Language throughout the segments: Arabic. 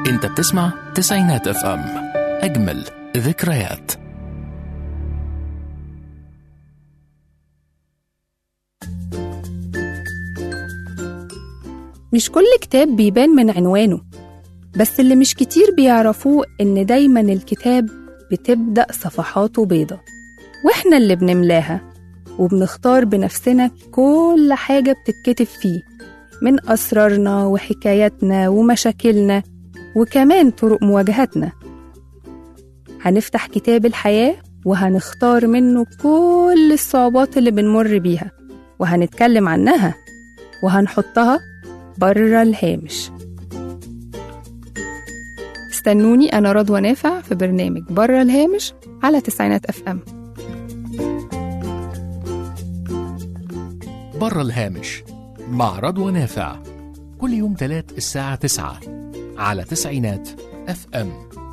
انت بتسمع تسعينات اف ام، اجمل ذكريات. مش كل كتاب بيبان من عنوانه، بس اللي مش كتير بيعرفوه إن دايماً الكتاب بتبدأ صفحاته بيضة، وإحنا اللي بنملاها وبنختار بنفسنا كل حاجة بتتكتب فيه، من أسرارنا وحكاياتنا ومشاكلنا وكمان طرق مواجهتنا. هنفتح كتاب الحياة وهنختار منه كل الصعوبات اللي بنمر بيها، وهنتكلم عنها وهنحطها برا الهامش. استنوني أنا رضوى نافع في برنامج برا الهامش على تسعينات اف ام. برا الهامش مع رضوى نافع، كل يوم تلات الساعة 9 على تسعينات اف ام.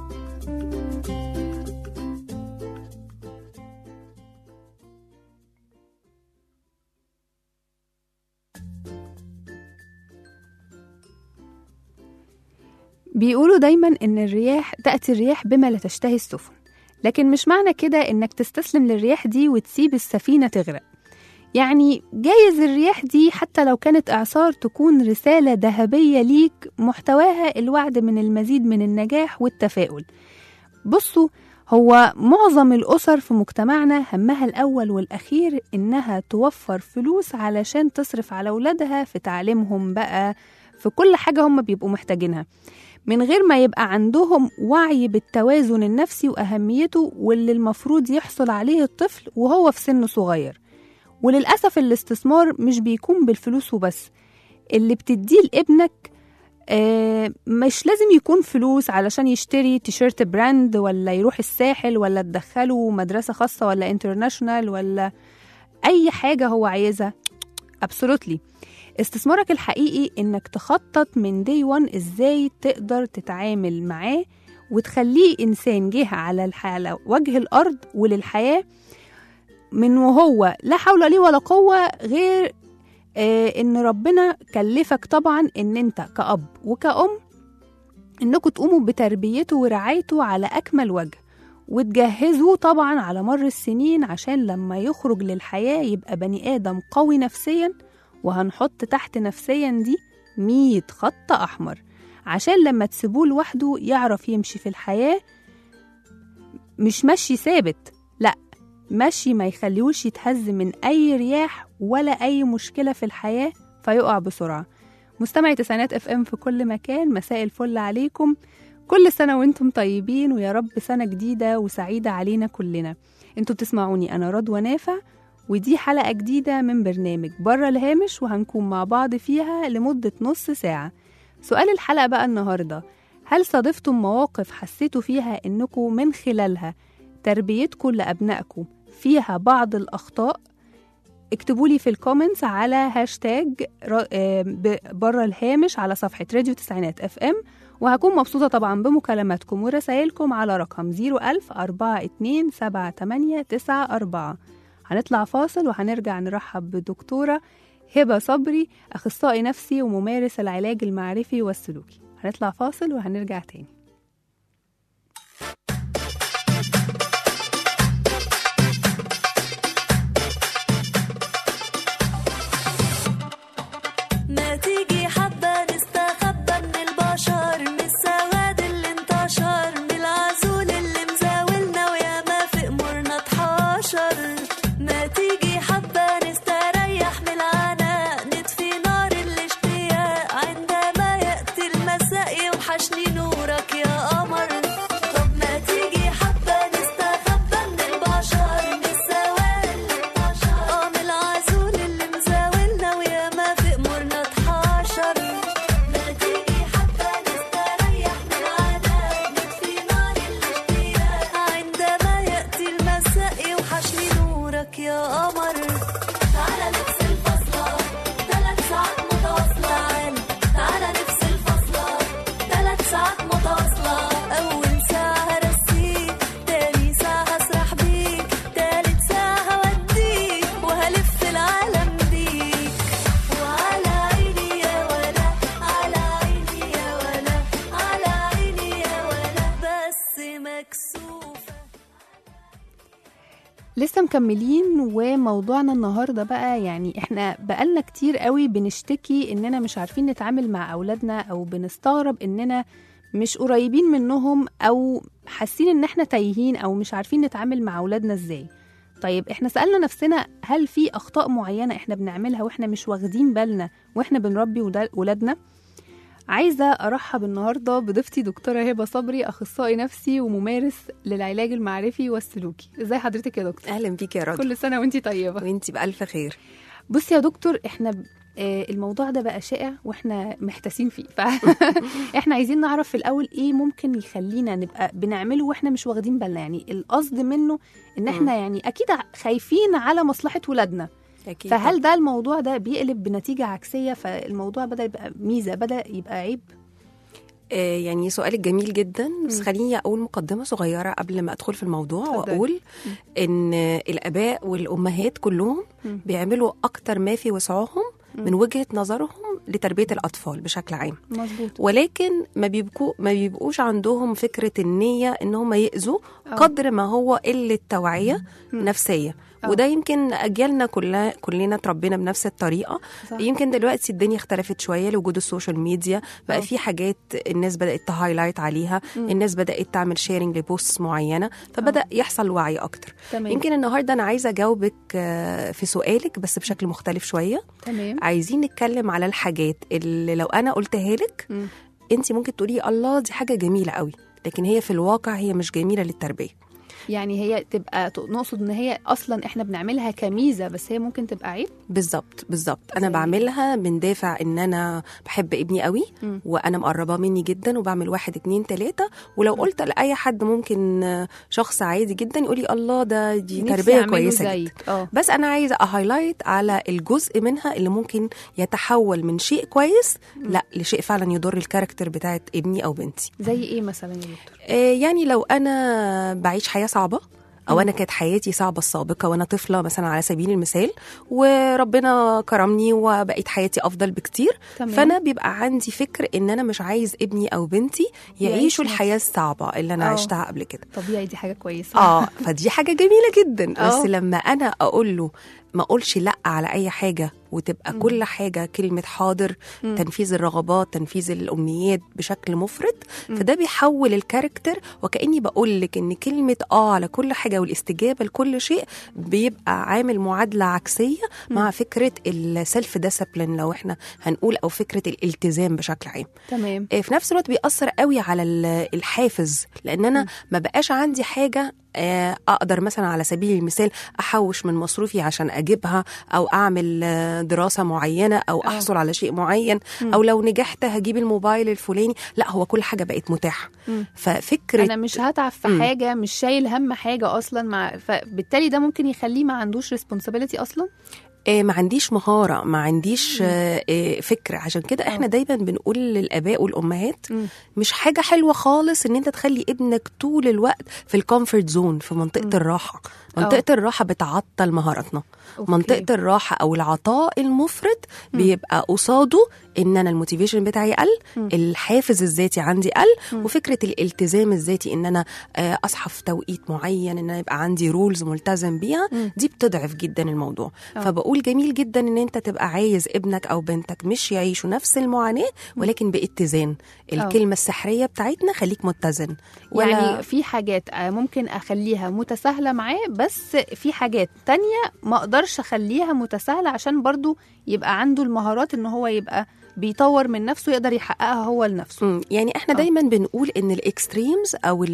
بيقولوا دايما إن الرياح تأتي الرياح بما لا تشتهي السفن، لكن مش معنى كده إنك تستسلم للرياح دي وتسيب السفينة تغرق. يعني جايز الرياح دي حتى لو كانت إعصار تكون رسالة ذهبية ليك محتواها الوعد من المزيد من النجاح والتفاؤل. بصوا، هو معظم الأسر في مجتمعنا همها الأول والأخير إنها توفر فلوس علشان تصرف على أولادها في تعليمهم بقى، في كل حاجة هم بيبقوا محتاجينها، من غير ما يبقى عندهم وعي بالتوازن النفسي وأهميته واللي المفروض يحصل عليه الطفل وهو في سن صغير. وللأسف الاستثمار مش بيكون بالفلوس وبس، اللي بتديه لابنك مش لازم يكون فلوس علشان يشتري تيشيرت براند ولا يروح الساحل ولا تدخله مدرسة خاصة ولا انترناشونال ولا أي حاجة هو عايزها. absolutely. استثمارك الحقيقي إنك تخطط من day one إزاي تقدر تتعامل معاه وتخليه إنسان جه على وجه الأرض وللحياة من وهو لا حول ليه ولا قوة، غير إن ربنا كلفك طبعا إن أنت كأب وكأم إنكم تقوموا بتربيته ورعايته على أكمل وجه، وتجهزوه طبعا على مر السنين عشان لما يخرج للحياة يبقى بني آدم قوي نفسيا. وهنحط تحت نفسيا دي 100 خط أحمر عشان لما تسيبوه لوحده يعرف يمشي في الحياة، مش مشي ثابت، لأ، مشي ما يخليهوش يتهز من أي رياح ولا أي مشكلة في الحياة فيقع بسرعة. مستمعي تسعينات اف ام في كل مكان، مساء الفل عليكم، كل سنة وانتم طيبين، ويا رب سنة جديدة وسعيدة علينا كلنا. انتم بتسمعوني أنا رضوى نافع، ودي حلقة جديدة من برنامج برا الهامش، وهنكون مع بعض فيها لمدة نص ساعة. سؤال الحلقة بقى النهاردة: هل صادفتم مواقف حسيتوا فيها إنكم من خلالها تربيتكم لأبنائكم فيها بعض الأخطاء؟ اكتبولي في الكومنتس على هاشتاج برا الهامش على صفحة راديو تسعينات اف ام، وهكون مبسوطة طبعا بمكالماتكم ورسائلكم على رقم 010427894. هنطلع فاصل وهنرجع نرحب بدكتورة هبة صبري، أخصائي نفسي وممارس العلاج المعرفي والسلوكي. هنطلع فاصل وهنرجع تاني. ما تيجي حبة نستخبى من البشر، من السواد اللي انتشر، من العزول اللي مزاولنا ويا ما في أمورنا اتحاشر. ما تيجي حبة نستريح من العناء، نطفي نار الاشتياق عندما يأتي المساء، يوحشني نورك لسه مكملين، وموضوعنا النهاردة بقى يعني احنا بقالنا كتير قوي بنشتكي اننا مش عارفين نتعامل مع اولادنا، او بنستغرب اننا مش قريبين منهم، او حاسين ان احنا تايهين او مش عارفين نتعامل مع اولادنا ازاي. طيب احنا سألنا نفسنا هل في اخطاء معينة احنا بنعملها واحنا مش واخدين بالنا واحنا بنربي ولادنا؟ عايزة أرحب النهاردة بضيفتي دكتورة هبة صبري، أخصائي نفسي وممارس للعلاج المعرفي والسلوكي. إزاي حضرتك يا دكتور؟ اهلا بيك يا رضا. كل سنة وانتي طيبة. وانتي بألف خير. بصي يا دكتور، احنا الموضوع ده بقى شائع واحنا محتاسين فيه، فاحنا عايزين نعرف في الأول ايه ممكن يخلينا نبقى بنعمله واحنا مش واخدين بالنا. يعني القصد منه ان احنا يعني أكيد خايفين على مصلحة ولادنا، أكيد. فهل ده الموضوع ده بيقلب بنتيجة عكسية، فالموضوع بدأ يبقى ميزة، بدأ يبقى عيب؟ يعني سؤالك جميل جدا، بس خليني أقول مقدمة صغيرة قبل ما أدخل في الموضوع. وأقول إن الآباء والأمهات كلهم بيعملوا أكتر ما في وسعهم من وجهة نظرهم لتربية الأطفال بشكل عام. مظبوط. ولكن ما بيبقوش عندهم فكرة النية إن هم يأذوا قدر ما هو قلة توعية نفسية. وده يمكن أجيالنا كلنا تربينا بنفس الطريقة. صح. يمكن دلوقتي الدنيا اختلفت شوية لوجود السوشيال ميديا، بقى في حاجات الناس بدأت تهايلايت عليها، الناس بدأت تعمل شيرنج لبوست معينة، فبدأ يحصل وعي أكتر. تمام. يمكن النهاردة أنا عايزة أجاوبك في سؤالك بس بشكل مختلف شوية. تمام. عايزين نتكلم على الحاجات اللي لو أنا قلتها لك أنت ممكن تقولي الله دي حاجة جميلة قوي، لكن هي في الواقع هي مش جميلة للتربية. يعني هي تبقى نقصد ان هي اصلا احنا بنعملها كميزه بس هي ممكن تبقى عيب. بالظبط. انا بعملها من دافع ان انا بحب ابني قوي وانا مقرباه مني جدا وبعمل 1 2 3. ولو قلت لاي حد ممكن شخص عادي جدا يقولي الله دي تربيه كويسه جدا. بس انا عايزه اهايلايت على الجزء منها اللي ممكن يتحول من شيء كويس لا لشيء فعلا يضر الكاركتر بتاعت ابني او بنتي. زي ايه مثلا يا دكتور؟ يعني لو انا بعيش حياه صعبة أو أنا كانت حياتي صعبة السابقة وأنا طفلة مثلا على سبيل المثال، وربنا كرمني وبقيت حياتي أفضل بكتير. تمام. فأنا بيبقى عندي فكر إن أنا مش عايز ابني أو بنتي يعيشوا الحياة الصعبة اللي أنا عشتها قبل كده. طبيعي، دي حاجة كويسة. فدي حاجة جميلة جدا. بس لما أنا أقول له ما أقولش لأ على أي حاجة وتبقى كل حاجة كلمة حاضر، تنفيذ الرغبات، تنفيذ الأمنيات بشكل مفرط، فده بيحول الكاركتر. وكأني بقول لك إن كلمة على كل حاجة والاستجابة لكل شيء بيبقى عامل معادلة عكسية مع فكرة السلف ديسيبلين لو إحنا هنقول، أو فكرة الالتزام بشكل عام. تمام. في نفس الوقت بيأثر قوي على الحافز، لأن أنا ما بقاش عندي حاجة أقدر مثلا على سبيل المثال أحوش من مصروفي عشان أجيبها، أو أعمل دراسة معينة، أو أحصل على شيء معين، أو لو نجحت هجيب الموبايل الفلاني. لا، هو كل حاجة بقت متاحة. ففكرة أنا مش هتعب في حاجة، مش شايل هم حاجة أصلا، فبالتالي ده ممكن يخليه ما عندوش responsibility أصلا. ما عنديش مهارة، ما عنديش فكرة. عشان كده احنا دايما بنقول للآباء والأمهات مش حاجة حلوة خالص ان انت تخلي ابنك طول الوقت في الكومفورت زون، في منطقة الراحة. منطقة الراحة بتعطل مهاراتنا. منطقة الراحة أو العطاء المفرط بيبقى قصاده إن أنا الموتيفيشن بتاعي قل، الحافز الذاتي عندي قل، وفكرة الالتزام الذاتي إن أنا أصحى في توقيت معين، إن أنا يبقى عندي رولز ملتزم بيها، دي بتضعف جدا الموضوع. فبقول جميل جدا إن أنت تبقى عايز ابنك أو بنتك مش يعيشوا نفس المعاناة ولكن باتزان. الكلمة السحرية بتاعتنا خليك متزن. يعني في حاجات ممكن أخليها متساهلة معاه، بس في حاجات تانية ما أقدرش أخليها متساهلة عشان برضو يبقى عنده المهارات إن هو يبقى بيطور من نفسه، يقدر يحققها هو لنفسه. يعني احنا دايما بنقول ان الاكستريمز او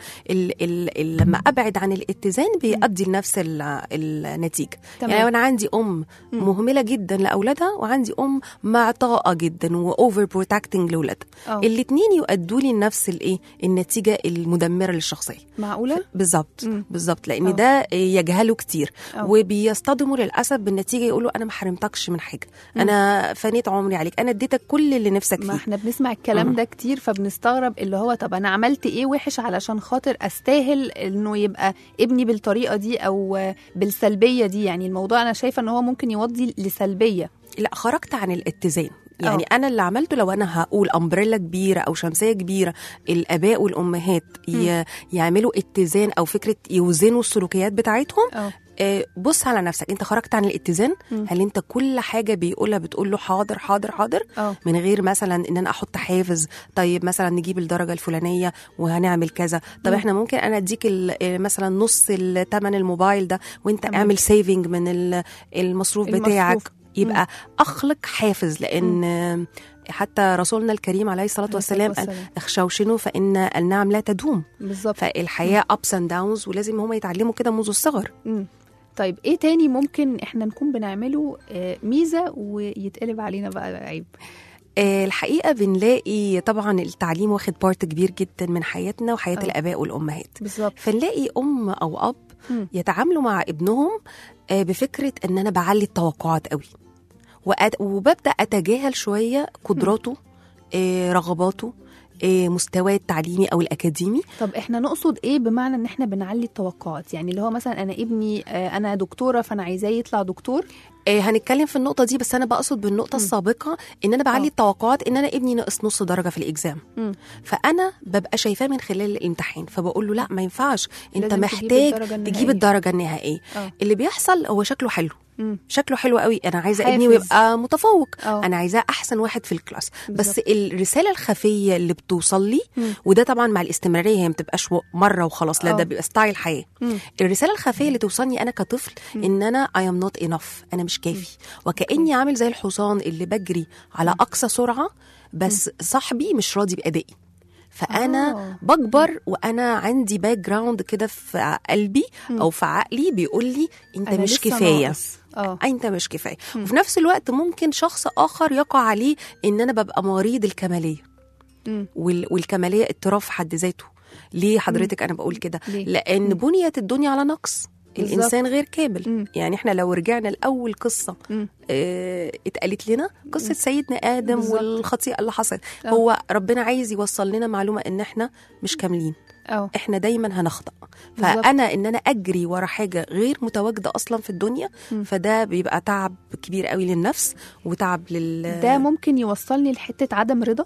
لما ابعد عن الاتزان بيؤدي لنفس النتيجه. يعني انا عندي مهمله جدا لاولادها، وعندي معطاءه جدا واوفر بروتكتنج لاولادها، الاثنين يؤدوا لي نفس النتيجه المدمره للشخصيه. معقوله؟ بالظبط لان ده يجهله كتير وبيصطدموا للاسف بالنتيجه، يقولوا انا ما حرمتكش من حاجه، انا فنيت عمري عليك، انا اديتك كل اللي نفسك فيه. ما احنا بنسمع الكلام ده كتير، فبنستغرب اللي هو طب انا عملت ايه وحش علشان خاطر استاهل انه يبقى ابني بالطريقه دي او بالسلبيه دي. يعني الموضوع انا شايفه ان هو ممكن يودي لسلبيه. لا، خرجت عن الاتزان. يعني انا اللي عملته لو انا هقول امبريلا كبيره او شمسيه كبيره، الاباء والامهات يعملوا اتزان او فكره يوزنوا السلوكيات بتاعتهم. بص على نفسك، انت خرجت عن الاتزان؟ هل انت كل حاجه بيقولها بتقول له حاضر حاضر حاضر من غير مثلا ان انا احط حافز؟ طيب مثلا نجيب الدرجه الفلانيه وهنعمل كذا، طب احنا ممكن انا اديك مثلا نص الثمن الموبايل ده وانت اعمل سيفنج من المصروف بتاعك. يبقى اخلق حافز، لان حتى رسولنا الكريم عليه الصلاة والسلام قال اخشوشنوا فإن النعم لا تدوم. بالظبط. فالحياة ups and downs، ولازم هم يتعلموا كده منذ الصغر. طيب ايه تاني ممكن احنا نكون بنعمله ميزة ويتقلب علينا بقى عيب؟ الحقيقة بنلاقي طبعا التعليم واخد بارت كبير جدا من حياتنا وحياة الآباء والأمهات. بالظبط. فنلاقي أم أو أب يتعاملوا مع ابنهم بفكرة أن أنا بعلي التوقعات قوي، وببدأ أتجاهل شوية قدراته، رغباته، مستواه التعليمي أو الأكاديمي. طب إحنا نقصد إيه بمعنى إن إحنا بنعلي التوقعات؟ يعني اللي هو مثلا أنا ابني أنا دكتورة فأنا عايزاه يطلع دكتور. هنتكلم في النقطة دي، بس أنا بقصد بالنقطة السابقة إن أنا بعلي التوقعات، إن أنا ابني نقص نص درجة في الإكزام، فأنا ببقى شايفاه من خلال الامتحان، فبقول له لا ما ينفعش، أنت محتاج تجيب الدرجة النهائية. اللي بيحصل هو شكله حلو، شكله حلو قوي، انا عايزه ابني ويبقى متفوق، انا عايزاه احسن واحد في الكلاس. بس الرساله الخفيه اللي بتوصل لي، وده طبعا مع الاستمراريه، هي ما بتبقاش مره وخلاص، لا ده بيبقى ستايل حياه. الرساله الخفيه اللي توصلني انا كطفل ان انا I am not enough، انا مش كافي، وكاني عامل زي الحصان اللي بجري على اقصى سرعه، بس صاحبي مش راضي بادائي، فأنا بكبر وأنا عندي باك جراوند كده في قلبي أو في عقلي بيقول لي أنت مش كفاية، أنت مش كفاية. وفي نفس الوقت ممكن شخص آخر يقع عليه إن أنا ببقى مريض الكمالية، والكمالية اضطراب في حد ذاته. ليه حضرتك أنا بقول كده؟ لأن بنيت الدنيا على نقص، الإنسان غير كامل. يعني إحنا لو رجعنا لأول قصة اتقالت لنا، قصة سيدنا آدم والخطيئة اللي حصل، هو ربنا عايز يوصل لنا معلومة إن إحنا مش كاملين، إحنا دايما هنخطأ. فأنا إن أنا أجري ورا حاجة غير متواجدة أصلا في الدنيا، فده بيبقى تعب كبير قوي للنفس وتعب ده ممكن يوصلني لحتة عدم رضا،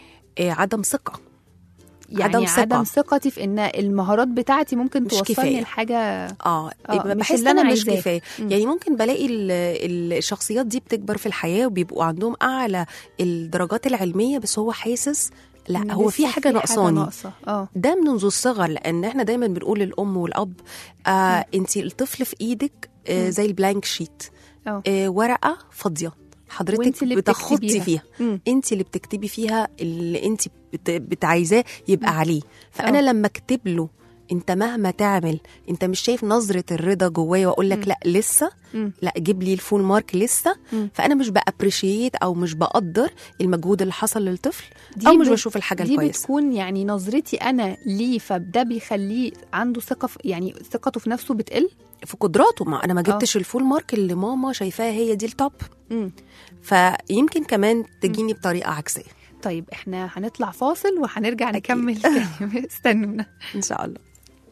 عدم ثقة. يعني عدم ثقتي في ان المهارات بتاعتي ممكن توصلني لحاجه بحس انا مش كفايه. يعني ممكن بلاقي الشخصيات دي بتكبر في الحياه وبيبقوا عندهم اعلى الدرجات العلميه، بس هو حاسس لا هو في حاجه ناقصاني. ده منذ الصغر، لان احنا دايما بنقول للام والاب انت الطفل في ايدك زي البلانك شيت، ورقه فاضيه حضرتك بتخطي فيها، انت اللي بتكتبي فيها اللي انت بتعايزاه يبقى عليه. فانا لما اكتب له انت مهما تعمل انت مش شايف نظرة الرضا جوايا، واقول لك لا لسه، لا جيب لي الفول مارك لسه، فانا مش بأبريشيت او مش بقدر المجهود اللي حصل للطفل، او مش بشوف الحاجة الكويسة. دي بتكون يعني نظرتي انا ليه، فده بيخليه عنده ثقة، يعني ثقته في نفسه بتقل في قدراته. ما انا ما جبتش الفول مارك اللي ماما شايفاها هي دي التوب، فيمكن كمان تجيني بطريقة عكسية. طيب احنا هنطلع فاصل وهنرجع نكمل تاني. استنونا ان شاء الله.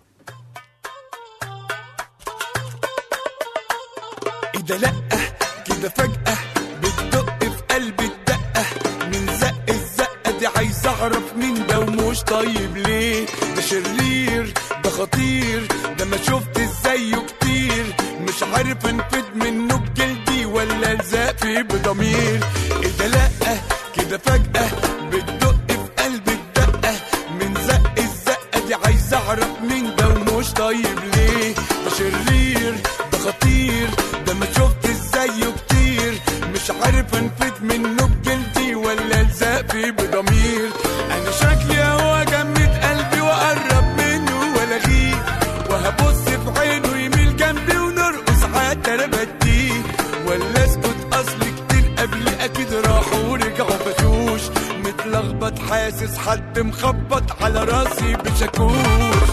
إذا لأ كده فجأة بتدق في قلبي الدقة، من زق الزقة دي عايز أعرف مين ده ومش طيب ليه، ده شرير ده خطير ده ما شفت زيه كتير، مش عارف انفد منه بجلدي ولا الزق فيه بضمير. إذا لأ كده فجأة بتدق في قلبي الدقة، من زق الزقة دي عايز أعرف مين ده ومش طيب ليه، ده شرير ده خطير ده ما شفت زيه كتير، مش عارف انفد منه بجلدي ولا الزق فيه بضمير. انا شكلي هو جمد قلبي واقرب منه والغيه، وهبص في عينه يميل جنبي ونرقص حتى انا بديه، ولا اسكت اصل كتير قبل اكيد راحوا ورجعوا بشوش، متلخبط حاسس حد مخبط على راسي بشاكوش.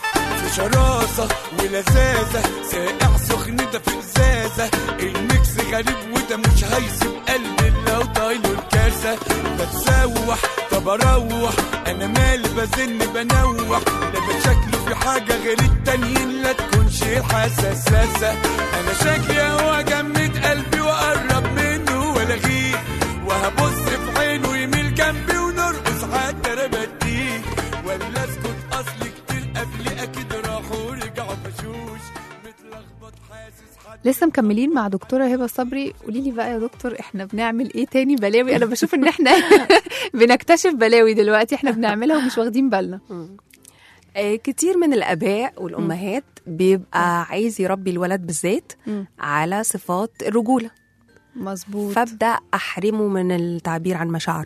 شراسة ولذاذة ساقع سخن ده في ازازة، الميكس غريب وده مش هيسيب قلبي لو طايله الكاسة. بتسوح طب اروح انا مالي بزن بنوح، ده شكله في حاجة غير التانيين لا تكونش حساسة. انا شكلي هو جمد قلبي واقرب منه والغيه، وهبص في عينه يميل جنبي ونرقص حتى انا بديه، ولا اسكت اصلي كتير قبلي اكيد راحوا ورجعوا فشوش متلخبط حاسس حد. لسه مكملين مع دكتورة هبة صبري. قولي لي بقى يا دكتور، احنا بنعمل ايه تاني بلاوي؟ انا بشوف ان احنا بنكتشف بلاوي دلوقتي احنا بنعملها ومش واخدين بالنا. كتير من الآباء والأمهات بيبقى عايز يربي الولد بالذات على صفات الرجولة. مظبوط. فابدأ أحرمه من التعبير عن مشاعره،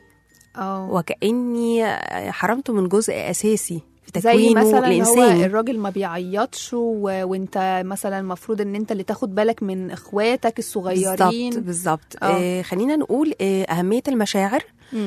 وكأني حرمته من جزء أساسي في زي تكوينه مثلا الإنساني. هو الراجل ما بيعيطش وانت مثلا المفروض ان انت اللي تاخد بالك من اخواتك الصغيرين. بالظبط. خلينا نقول أهمية المشاعر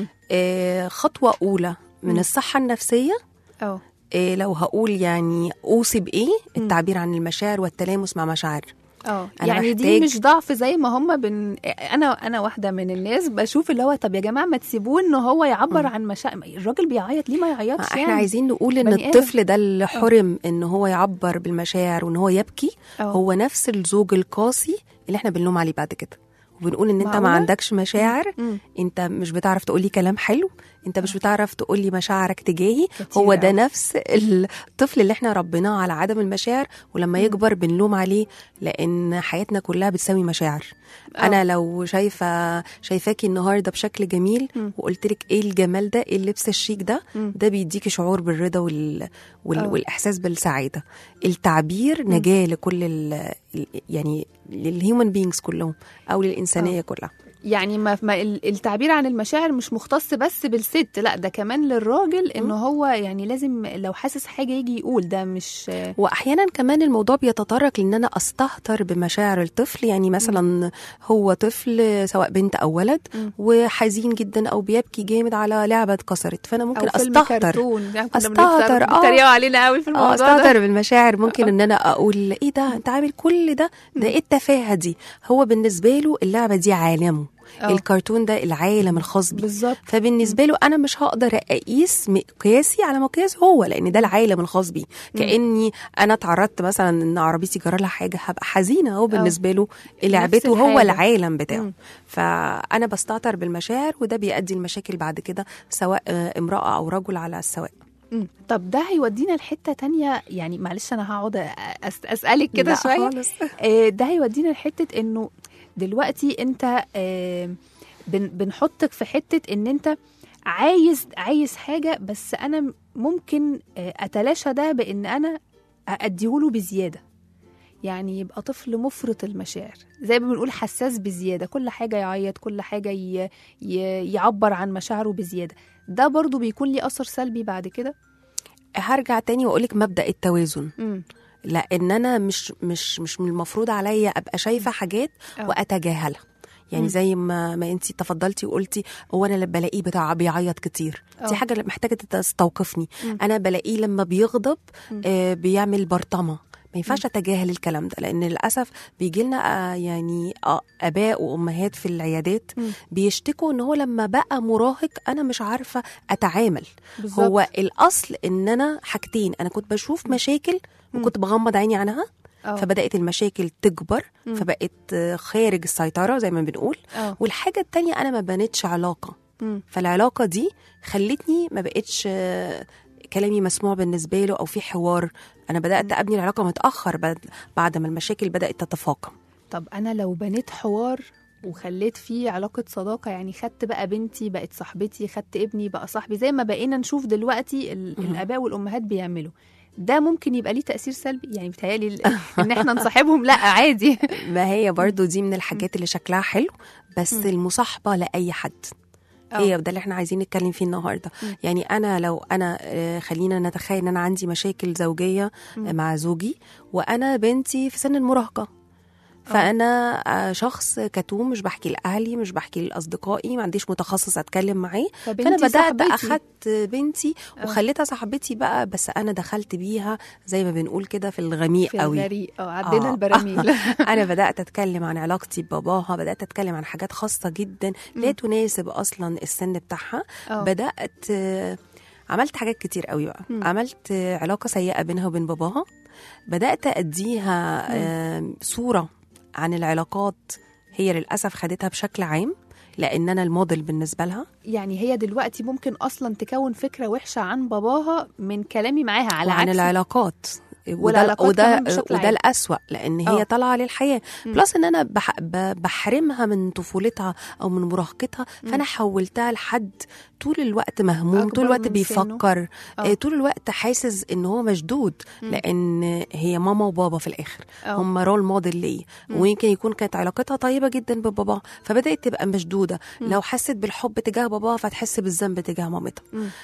خطوة أولى من الصحة النفسية. لو هقول يعني أوصي بإيه، التعبير عن المشاعر والتلامس مع مشاعر. يعني دي مش ضعف زي ما هم انا واحده من الناس بشوف اللي هو طب يا جماعه ما تسيبوه ان هو يعبر عن مشاعر. الراجل بيعيط ليه ما يعيطش؟ احنا يعني عايزين نقول ان الطفل ده اللي حرم ان هو يعبر بالمشاعر وان هو يبكي هو نفس الزوج القاسي اللي احنا بنلوم عليه بعد كده، وبنقول ان انت ما عندكش مشاعر، انت مش بتعرف تقولي كلام حلو، انت مش بتعرف تقولي مشاعرك تجاهي. هو ده نفس الطفل اللي احنا ربيناه على عدم المشاعر، ولما يكبر بنلوم عليه لان حياتنا كلها بتساوي مشاعر. انا لو شايفاكي النهارده بشكل جميل وقلت لك ايه الجمال ده، ايه اللبس الشيك ده، ده بيديكي شعور بالرضا والاحساس بالسعاده. التعبير نجاه لكل يعني للهيومن بينجز كلهم او للانسانيه كلها. يعني ما التعبير عن المشاعر مش مختص بس بالست، لا ده كمان للراجل، انه هو يعني لازم لو حاسس حاجه يجي يقول ده مش. واحيانا كمان الموضوع بيتطرق لان انا استهتر بمشاعر الطفل. يعني مثلا هو طفل سواء بنت او ولد وحزين جدا او بيبكي جامد على لعبه اتكسرت، فانا ممكن استهتر بيتريقوا علينا قوي في الموضوع ده. استهتر بالمشاعر. ممكن ان انا اقول ايه ده انت عامل كل ده ايه التفاهه دي. هو بالنسبه له اللعبه دي عالمه، الكرتون ده العالم الخاص بيه. بالظبط. فبالنسبه له انا مش هقدر اقيس مقياسي على مقياس هو، لان ده العالم الخاص بيه. كاني انا اتعرضت مثلا ان عربيتي جرى لها حاجه هبقى حزينه. هو بالنسبه له لعبته هو العالم بتاعه. فانا بستهتر بالمشاعر وده بيؤدي المشاكل بعد كده سواء امراه او رجل على السواء. طب ده هيودينا لحته تانية. يعني معلش انا هقعد اسالك كده شويه. ده هيودينا لحته انه دلوقتي انت بنحطك في حته ان انت عايز حاجه، بس انا ممكن اتلاشى ده بان انا اديهوله بزياده. يعني يبقى طفل مفرط المشاعر، زي ما بنقول حساس بزياده، كل حاجه يعيط، كل حاجه يعبر عن مشاعره بزياده. ده برضو بيكون ليه اثر سلبي بعد كده. هرجع تاني واقولك مبدأ التوازن. لان انا مش من المفروض عليا ابقى شايفه حاجات واتجاهلها. يعني زي ما انتي تفضلتي وقلتي هو انا اللي بلاقيه بيعيط كتير، دي حاجه اللي محتاجه تستوقفني. انا بلاقيه لما بيغضب بيعمل برطمه، ما ينفعش اتجاهل الكلام ده، لان للاسف بيجي لنا يعني اباء وامهات في العيادات بيشتكوا ان هو لما بقى مراهق انا مش عارفه اتعامل. بالزبط. هو الاصل ان انا حاجتين، انا كنت بشوف مشاكل وكنت بغمض عيني عنها، فبدأت المشاكل تكبر، فبقت خارج السيطرة زي ما بنقول. والحاجة التانية أنا ما بنتش علاقة، فالعلاقة دي خلتني ما بقتش كلامي مسموع بالنسبة له أو في حوار. أنا بدأت أبني العلاقة متأخر بعد ما المشاكل بدأت تتفاقم. طب أنا لو بنيت حوار وخليت فيه علاقة صداقة، يعني خدت بقى بنتي بقت صاحبتي، خدت ابني بقى صاحبي، زي ما بقينا نشوف دلوقتي الآباء والأمهات بيعملوا، ده ممكن يبقى ليه تأثير سلبي؟ يعني بتهيألي ان احنا نصاحبهم لا عادي. ما هي برضو دي من الحاجات اللي شكلها حلو، بس المصاحبة لأي حد هي ده اللي احنا عايزين نتكلم فيه النهاردة. يعني لو انا خلينا نتخيل ان انا عندي مشاكل زوجية مع زوجي وانا بنتي في سن المراهقة، فانا شخص كتوم، مش بحكي لاهلي، مش بحكي لاصدقائي، ما عنديش متخصص اتكلم معاه. فانا بدات اخدت بنتي وخليتها صاحبتي بقى، بس انا دخلت بيها زي ما بنقول كده في الغميق قوي، في الغريق عدينا البراميل. انا بدات اتكلم عن علاقتي بباباها، بدات اتكلم عن حاجات خاصه جدا لا تناسب اصلا السن بتاعها. بدات عملت حاجات كتير قوي بقى. عملت علاقه سيئه بينها وبين باباها، بدات اديها صوره عن العلاقات هي للاسف خدتها بشكل عام، لان انا الموديل بالنسبه لها. يعني هي دلوقتي ممكن اصلا تكون فكره وحشه عن باباها من كلامي معاها، على عن عكس العلاقات. وده الأسوأ، لأن هي طالعة للحياة. بلس إن أنا بحرمها من طفولتها أو من مراهقتها، فأنا حولتها لحد طول الوقت مهموم، طول الوقت بيفكر، طول الوقت حاسس إن هو مشدود، لأن هي ماما وبابا في الآخر هم رول موديل ليه. ويمكن يكون كانت علاقتها طيبة جدا ببابا، فبدأت تبقى مشدودة. لو حست بالحب تجاه بابا فتحس بالذنب تجاه مامتها.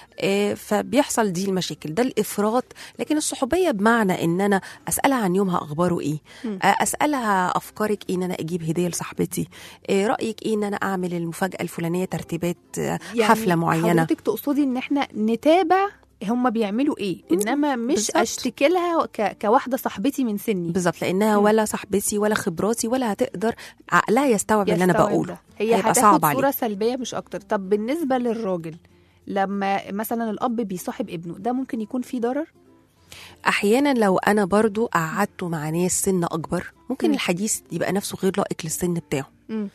فبيحصل دي المشاكل، ده الإفراط. لكن الصحوبية بمعنى ان انا اسالها عن يومها اخباره ايه، اسالها افكارك ايه ان انا اجيب هديه لصاحبتي، رايك ايه ان انا اعمل المفاجاه الفلانيه، ترتيبات يعني حفله معينه. حضرتك تقصدي ان احنا نتابع هم بيعملوا ايه، انما مش بالزبط. اشتكي لها كواحده صاحبتي من سني بالظبط، لانها ولا صاحبتي ولا خبراتي ولا هتقدر عقلها يستوعب اللي انا بقوله. هي هتاخد صوره سلبيه مش اكتر. طب بالنسبه للراجل، لما مثلا الاب بيصاحب ابنه، ده ممكن يكون فيه ضرر؟ احيانا لو انا برضو قعدته مع ناس سن اكبر، ممكن الحديث يبقى نفسه غير لائق للسن بتاعه.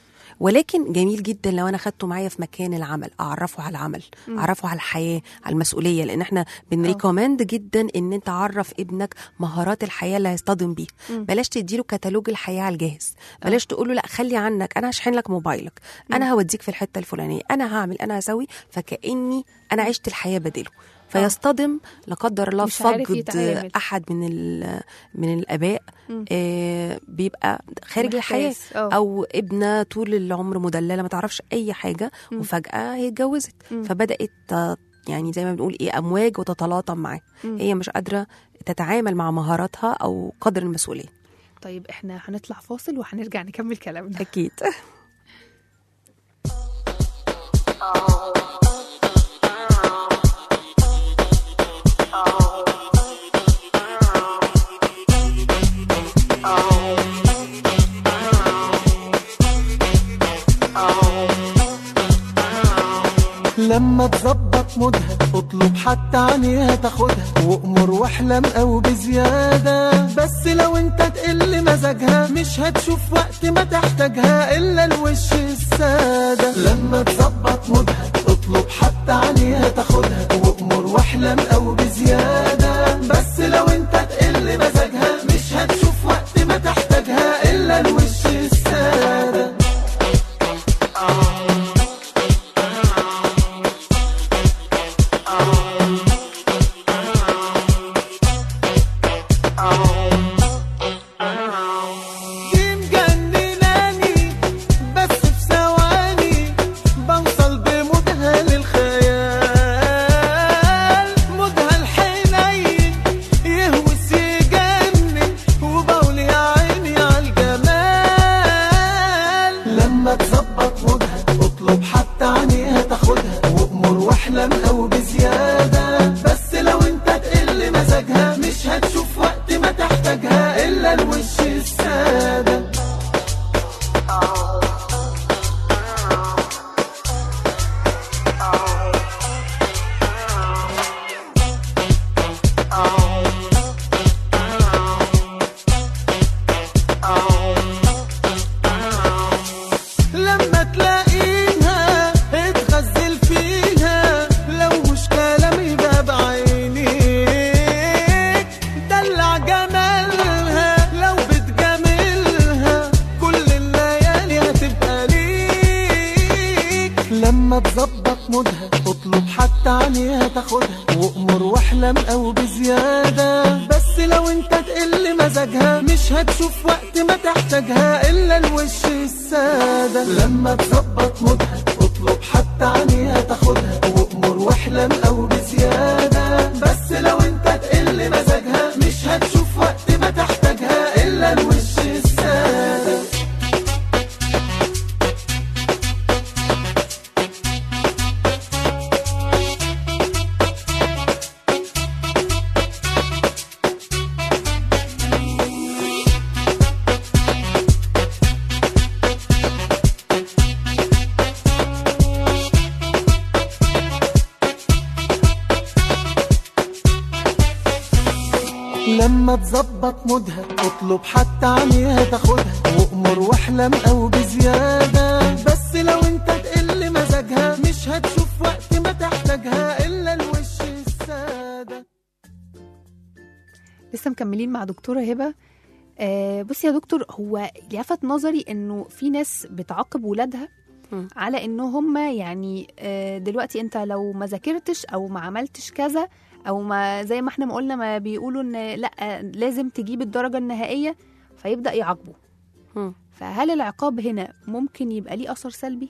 ولكن جميل جدا لو انا خدته معايا في مكان العمل، اعرفه على العمل، اعرفه على الحياه، على المسؤوليه، لان احنا بنريكومند جدا ان انت تعرف ابنك مهارات الحياه اللي هيصطدم بيه. بلاش تديله كتالوج الحياه على الجاهز، بلاش تقول له لا خلي عنك، انا هشحن لك موبايلك، انا هوديك في الحته الفلانيه، انا هعمل، انا هسوي، فكاني انا عشت الحياه بديله. فيصطدم لا قدر الله فقد احد من الاباء، بيبقى خارج الحياه، او ابنه طول العمر مدلله ما تعرفش اي حاجه وفجاه هي اتجوزت، فبدات يعني زي ما بنقول ايه امواج وتتلاطم معاه، هي مش قادره تتعامل مع مهاراتها او قدر المسؤوليه. طيب احنا هنطلع فاصل وهنرجع نكمل كلامنا. اكيد. لما تظبط مودها اطلب حتى عينيها تاخدها، وامر واحلم او بزيادة. بس لو انت تقل مزاجها مش هتشوف وقت ما تحتاجها الا الوش السادة. لما تظبط مودها اطلب حتى عينيها تاخدها، وامر واحلم او بزيادة. بس لو انت تقل مزاجها مش هتشوف وقت ما تحتاجها الا الوش السادة. لما تظبط مودها اطلب حتى عينيها تاخدها، وامر واحلم او بزيادة. بس لو انت تقل مزاجها مش هتشوف وقت ما تحتاجها الا الوش السادة. لما تظبط مودها اطلب حتى عينيها تاخدها، وامر واحلم او بزيادة. بس لو انت تقل مزاجها مش هتشوف وقت ما تحتاجها الا الوش السادة. لما تظبط مودها اطلب حتى عينيها تاخدها وامر واحلم او بزيادة. بس لو انت تقل مزاجها مش هتشوف وقت ما تحتاجها الا الوش السادة. لسه مكملين مع دكتورة هبة. بصي يا دكتور، هو لفت نظري انه في ناس بتعاقب ولادها على انه هم يعني دلوقتي انت لو ما ذاكرتش او ما عملتش كذا او ما زي ما احنا ما قلنا ما بيقولوا ان لا لازم تجيب الدرجة النهائية فيبدأ يعاقبه. فهل العقاب هنا ممكن يبقى ليه أثر سلبي؟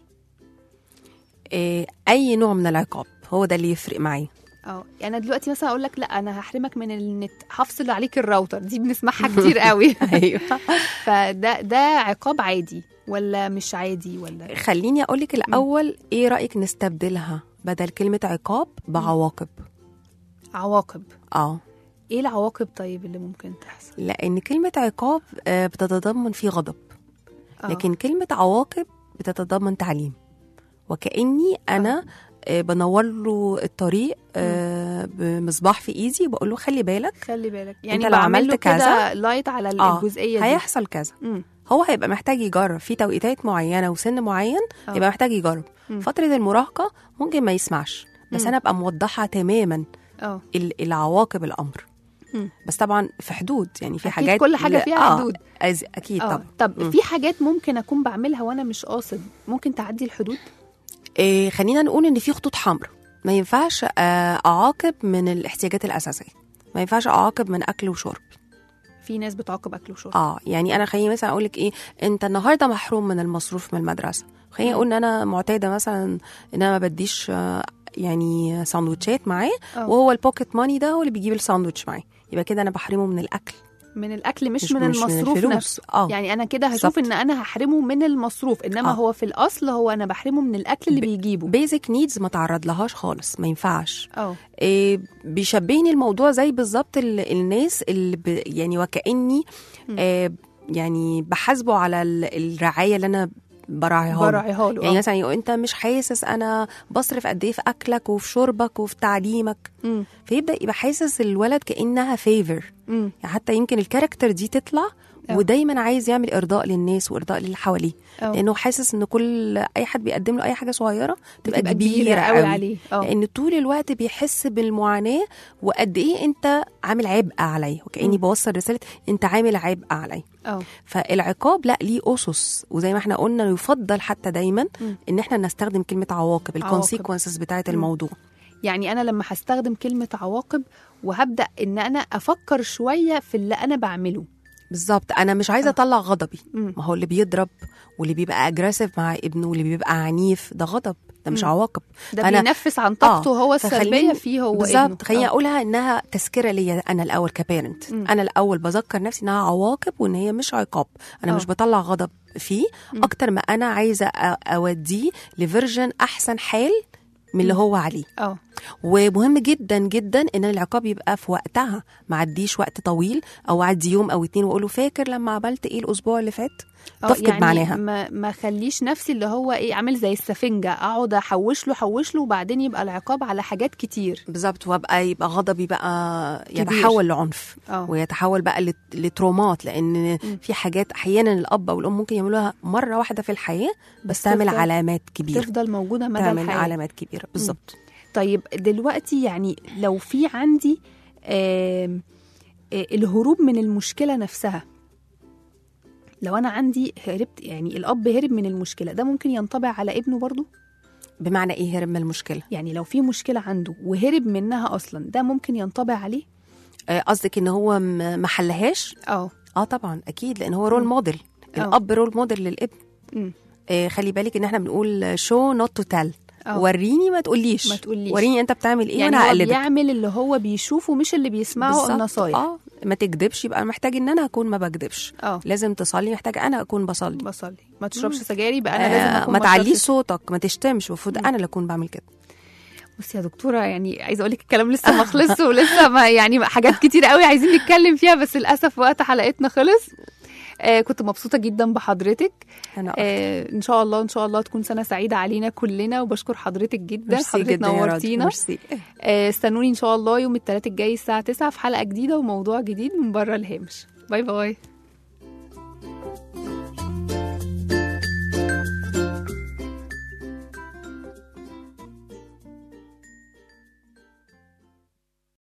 اي نوع من العقاب هو ده اللي يفرق معي. يعني دلوقتي مثلا اقول لك لا انا هحرمك من النت، هفصل عليك الراوتر، دي بنسمعها كتير قوي. ايوه. فده عقاب عادي ولا مش عادي ولا؟ خليني اقول لك الاول ايه رايك نستبدلها بدل كلمه عقاب بعواقب. عواقب. ايه العواقب طيب اللي ممكن تحصل؟ لان كلمه عقاب بتتضمن فيه غضب، لكن كلمه عواقب بتتضمن تعليم، وكاني انا بنور له الطريق بمصباح في ايدي وبقول له خلي بالك يعني انت لو عملت كذا لايت على الجزئيه دي هيحصل كذا. هو هيبقى محتاج يجرب في توقيتات معينه وسن معين، يبقى محتاج يجرب. فتره المراهقه ممكن ما يسمعش، بس انا ابقى موضحه تماما العواقب الامر. بس طبعا في حدود، يعني في حاجات كل حاجه فيها حدود. اكيد طبعا. طب في حاجات ممكن اكون بعملها وانا مش قاصد ممكن تعدي الحدود؟ خلينا نقول ان في خطوط حمراء. ما ينفعش اعاقب من الاحتياجات الاساسيه، ما ينفعش اعاقب من اكل وشرب. في ناس بتعاقب اكل وشرب. يعني انا خليني مثلا اقول لك انت النهارده محروم من المصروف من المدرسه. خليني اقول ان انا معتاده مثلا ان انا ما بديش يعني ساندوتشات معاه، وهو البوكيت ماني ده هو اللي بيجيب الساندوتش معاه، يبقى كده انا بحرمه من الاكل. مش من المصروف نفسه. يعني انا كده هشوف ان انا هحرمه من المصروف، انما هو في الاصل هو انا بحرمه من الاكل اللي بيجيبه. بيزك نيدز ما تعرض لهاش خالص، ما ينفعش. بيشبهني الموضوع زي بالظبط الناس اللي يعني وكاني يعني بحاسبه على الرعايه اللي انا براعيها له. يعني مثلا انت مش حاسس انا بصرف قد ايه في اكلك وفي شربك وفي تعليمك. فيبدا يبقى حاسس الولد كانها فيفر. يعني حتى يمكن الكاركتر دي تطلع ودايما عايز يعمل ارضاء للناس وارضاء للي حواليه، لانه حاسس ان كل اي حد بيقدم له اي حاجه صغيره تبقى كبيره قوي عليه. لان طول الوقت بيحس بالمعاناه وقد ايه انت عامل عبء عليه، وكاني بوصل رساله انت عامل عبء عليه. فالعقاب لا ليه اسس، وزي ما احنا قلنا يفضل حتى دايما ان احنا نستخدم كلمه عواقب، الكونسيكونسز بتاعه الموضوع. يعني انا لما هستخدم كلمه عواقب وهبدا ان انا افكر شويه في اللي انا بعمله. بالظبط. انا مش عايزه اطلع غضبي. ما هو اللي بيضرب واللي بيبقى اجريسيف مع ابنه واللي بيبقى عنيف ده غضب، ده مش عواقب. ده بينفس عن طاقته هو السلبيه فيه هو بالظبط. خليني اقولها انها تذكره ليا انا الاول كبارنت. انا الاول بذكر نفسي انها عواقب وان هي مش عقاب. انا مش بطلع غضب فيه اكتر ما انا عايزه اوديه لفيرجن احسن حال من اللي هو عليه. ومهم جدا جدا ان العقاب يبقى في وقتها، ما عديش وقت طويل او عدي يوم او 2 واقوله فاكر لما عملت ايه الاسبوع اللي فات. تفقد يعني معناها. ما خليش نفسي اللي هو عامل زي السفنجه، اقعد احوش له وبعدين يبقى العقاب على حاجات كتير. بالظبط. يبقى غضبي بقى يتحول لعنف ويتحول بقى لترومات، لان في حاجات احيانا الاب او الام ممكن يعملوها مره واحده في الحياه بس تعمل علامات كبيره، تفضل موجوده مدى الحياه، تعمل علامات كبيره. بالظبط. طيب دلوقتي يعني لو في عندي الهروب من المشكله نفسها، لو انا عندي هربت، يعني الاب هرب من المشكله، ده ممكن ينطبع على ابنه برضو؟ بمعنى ايه هرب من المشكله؟ يعني لو في مشكله عنده وهرب منها اصلا، ده ممكن ينطبع عليه؟ قصدك ان هو ما حلهاش؟ طبعا اكيد، لان هو رول موديل. الاب رول موديل للابن. خلي بالك ان احنا بنقول شو نوت تو تيل. وريني ما تقوليش. وريني انت بتعمل ايه يعني وانا هقلدك. يعني بيعمل اللي هو بيشوفه مش اللي بيسمعه النصايح. ما تكذبش، يبقى محتاج ان انا اكون ما بكذبش. لازم تصلي، محتاج انا اكون بصلي. ما تشربش سجاير، يبقى انا لازم اكون ما تعليش صوتك، ما تشتمش، المفروض انا اللي اكون بعمل كده. بصي يا دكتوره، يعني عايزه اقول لك الكلام لسه ما خلصش ولسه ما يعني حاجات كتير قوي عايزين نتكلم فيها، بس للاسف وقت حلقتنا خلص. كنت مبسوطة جدا بحضرتك. انا ان شاء الله ان شاء الله تكون سنة سعيدة علينا كلنا، وبشكر حضرتك جدا. ميرسي حضرتك جدا يا رضوى، نورتينا. ميرسي. استنوني ان شاء الله يوم الثلاث الجاي الساعة 9 في حلقة جديدة وموضوع جديد من بره الهامش. باي باي.